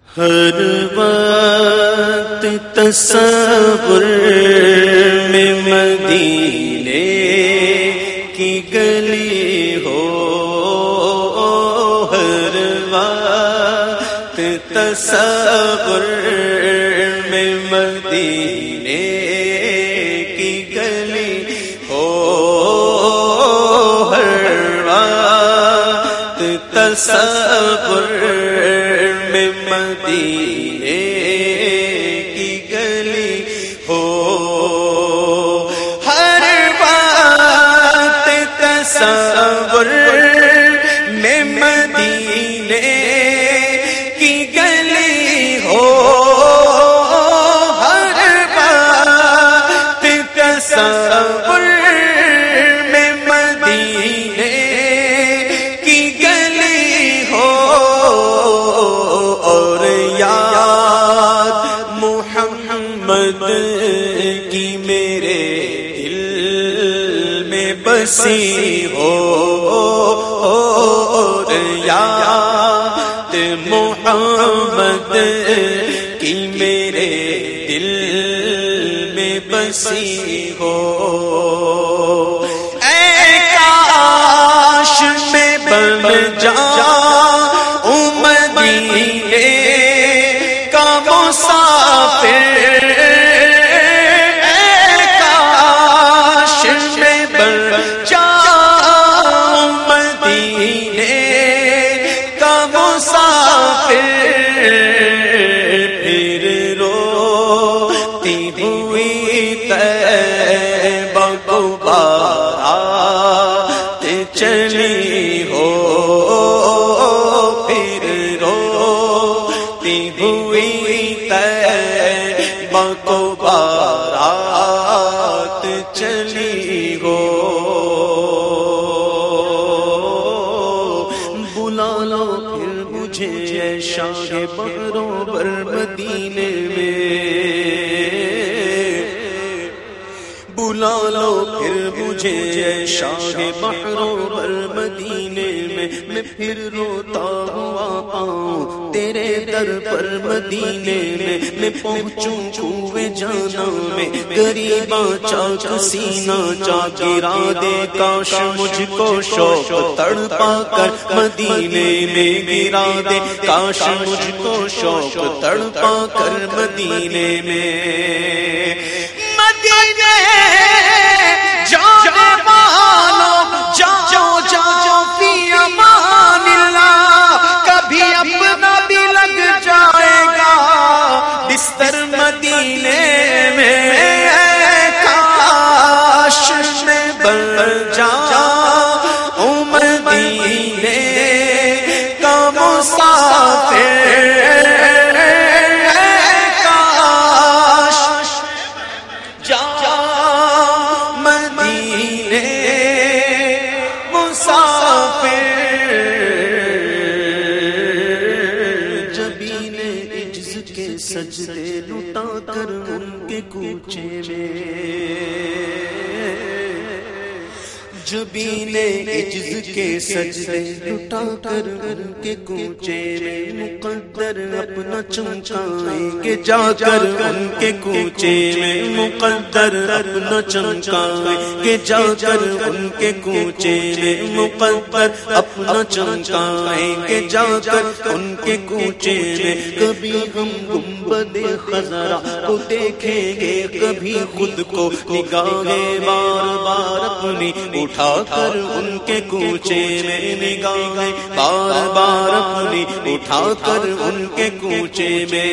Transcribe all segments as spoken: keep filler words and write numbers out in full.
ہر وقت تصور میں مدینے کی گلی ہو، ہر وقت تصور میں مدینے کی گلی ہو، ہر وقت تصور میں مدینے کی گلی ہو، ہر وقت تصور میں مدینے کی گلی ہو، ہر وقت تصور میں مدینے کی گلی ہو، اور یاد محمد کی میرے دل میں بسی ہو، اور یاد محمد کی میرے دل میں بسی ہو، اے کاش میں بن جاؤں مدینے کا مسافر، اے کاش میں بن جاؤں مدینے کا مسافر، پھر روتی ہوئی طیبہ کو بارات چلی ہو، پھر روتی ہوئی طیبہ کو بارات چلی ہو، بلا لو پھر مجھے اے شاہ بحروں بر مدینے میں، بلا لو پھر مجھے اے شاہ بحروں بر مدینے میں، میں پھر روتا ہوا آؤں تیرے در پر مدینے میں، میں پہنچوں کوئے جانا میں غریباں چاک سینہ چاک گرا دے، کاش مجھ کو شوق تڑپا کر مدینے میں گرا دے، کاش مجھ کو شوق تڑپا کر مدینے میں، مدینے جانے والوں جاؤ جاؤ فی امان اللہ، کبھی اپنا بھی لگ جائے گا بستر مدینے میں، کاش میں بن جاؤں مدینے کا مسافر، سجدے لٹا کر ان کے کوچے میں، جبین عجز کے سجدے لٹا کر ان کے کوچے میں، مقدر اپنا چمکائیں گے جا کر ان کے کوچے میں، مقدر اپنا چمکائیں گے جا کر ان کے کوچے میں، مقدر اپنا چمکائیں گے جا کر ان کے کوچے میں، کبھی ہم گنبد خضرا کو دیکھیں گے، کبھی خود کو نگاہیں بار بار اپنی اٹھا کر ان کے کوچے میں، نگاہیں بار بار اپنی اٹھا کر ان کے کوچے میں،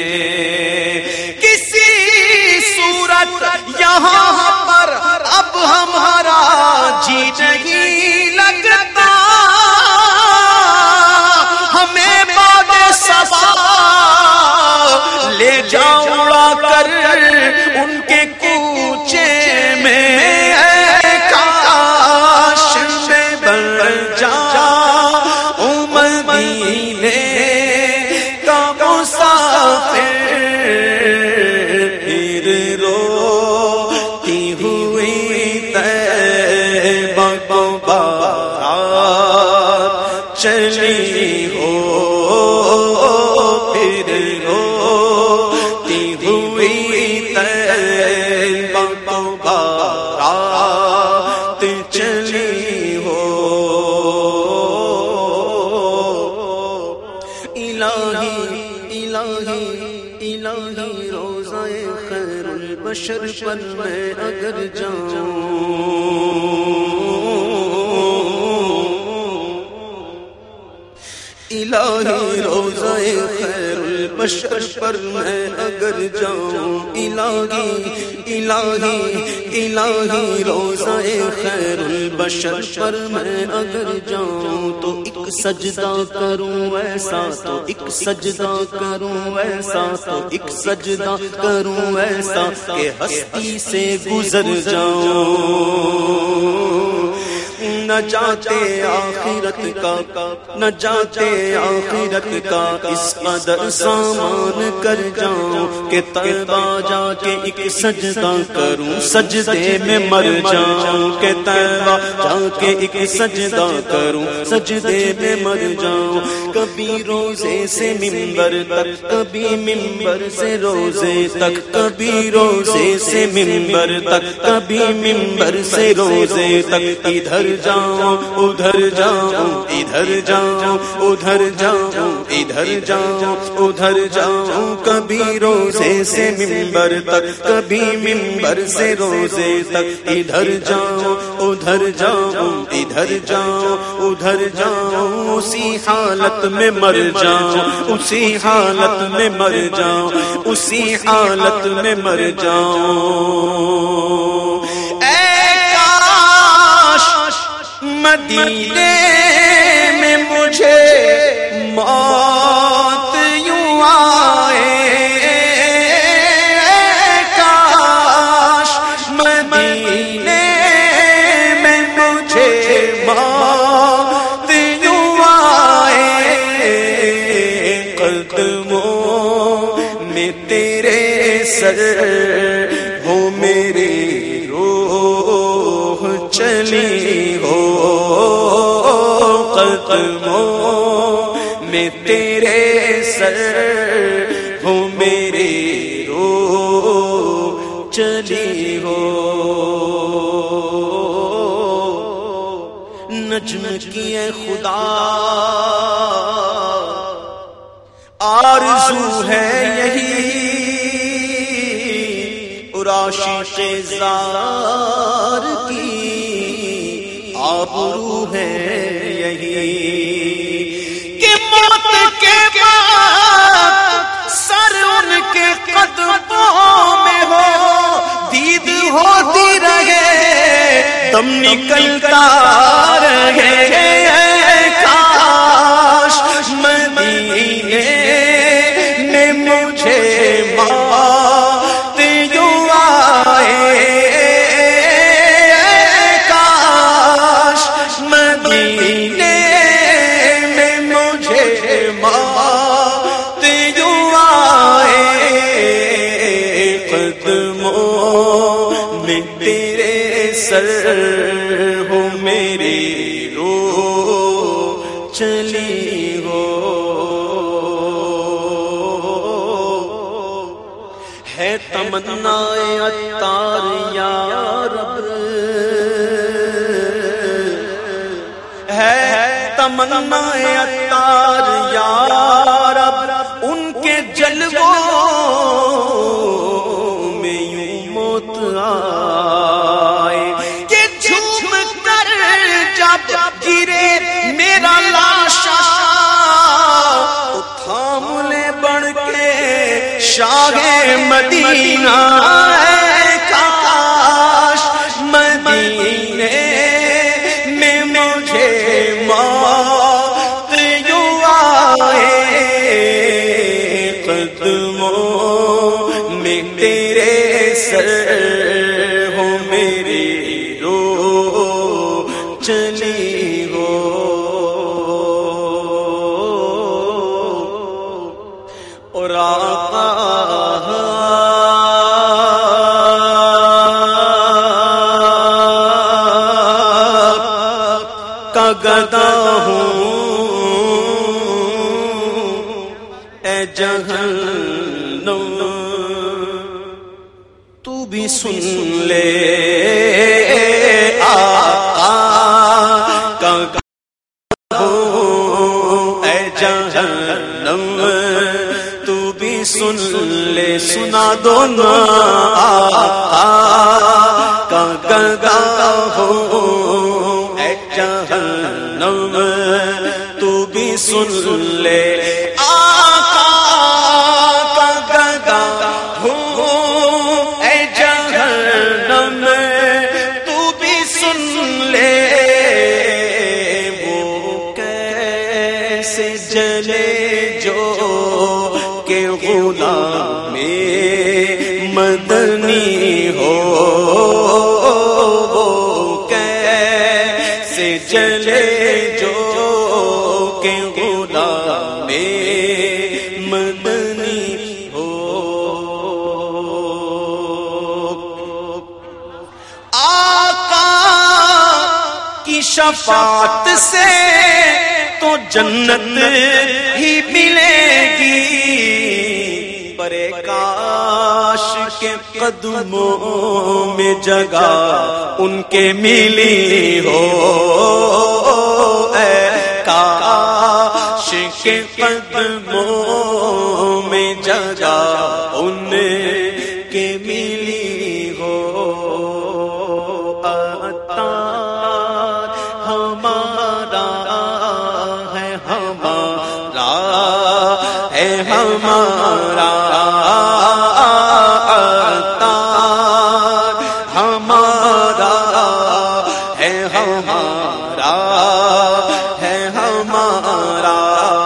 کسی صورت یہاں پر اب ہمارا جی نہیں لگتا، ہمیں باد صبا لے جاؤ اڑا کر ان کے کوچے میں، چلی ہو، پھر رو الہی الہی روضہ خیر البشر پر میں اگر جاؤں، الہی روضہ خیر البشر پر میں اگر جاؤں، الہی الہی الہی روضہ خیر البشر پر میں اگر جاؤں، تو ایک سجدہ کروں ایسا، تو ایک سجدہ کروں ایسا، تو ایک سجدہ کروں ایسا کہ ہستی سے گزر جاؤں، نجات آخرت کا نجات آخرت کا اس قدر سامان کر جاؤں کہ طیبہ جا کے ایک سجدہ کروں، سجدے میں مر جاؤں، کہ طیبہ جا کے ایک سجدہ کروں، سجدے میں مر جاؤں، کبھی روزے سے منبر تک، کبھی منبر سے روزے تک، کبھی روزے سے منبر تک، کبھی منبر سے روزے تک، ادھر جاؤں ادھر جاؤں ادھر جاؤں ادھر جاؤں ادھر جاؤں ادھر جاؤں، کبھی روزے سے منبر تک، کبھی منبر سے روزے تک، ادھر جاؤں ادھر جاؤں ادھر جاؤں ادھر جاؤں، اسی حالت میں مر جاؤں، اسی حالت میں مر جاؤں، اسی حالت میں مر جاؤں۔ مدینے میں مجھے موت یوں آئے، کاش مدینے میں مجھے موت یوں آئے، قدموں میں تیرے سر ہو میری روح چلی ہو، قدموں میں تیرے سر ہو میری روح چلی ہو، نجم کی اے خدا آرزو ہے یہی، اور عاشق زار کی آبرو ہے یہی، کہ موت کے بعد سر ان کے قدموں میں ہو، دید ہوتی رہے دم نکلتا رہے، کاش مدینے میں مجھے موت یوں آئے، کاش مدینے میں مجھے موت یوں آئے، قدموں میں تیرے سر ہو میری روح چلی ہو، ہے تمنا عطار یا رب، ہے تمنا عطار یا رب، ان کے جلووں میں یوں موت آئے، کہ جھوم کر جب گرے میرا لاشا، تو تھام لے بڑھ کے شاہ مدینہ، کاش مدینے میں مجھے موت یوں آئے، قدموں میں تیرے سر ہو میری روح چلی ہو، اور آقا کا گدا ہوں، اے جہنم تو بھی سن لے، آقا کا گدا ہوں، اے جہنم بھی سن لے سنا دو نا آقا کا گدا ہو اے جہنم تو بھی سن لے آقا کا گدا ہو اے جہنم تو بھی سن لے وہ کیسے جلے جو کہ غلام مدنی ہو وہ کیسے جلے جو کہ غلام مدنی ہو آقا کی شفاعت سے تو جنت ہی ملے گی پر کاش کے قدموں میں جگہ ان کے ملی ہو اے کاش کے قدموں میں جگہ ان کے ملی ہو عطار ہمارا ہے ہمارا ہے ہمارا عطار ہمارا ہے ہمارا ہے ہمارا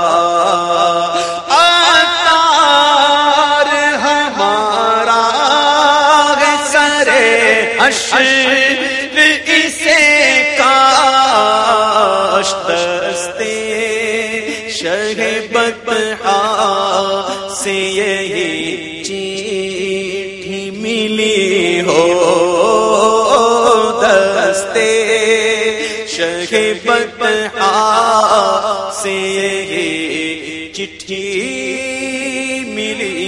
عطار ہمارا ہے سرے حشر اسے کاش دستے شہ بطحا سے یہی چیٹھی ملی ہو دستے شہ بطحا سے یہی چٹھی ملی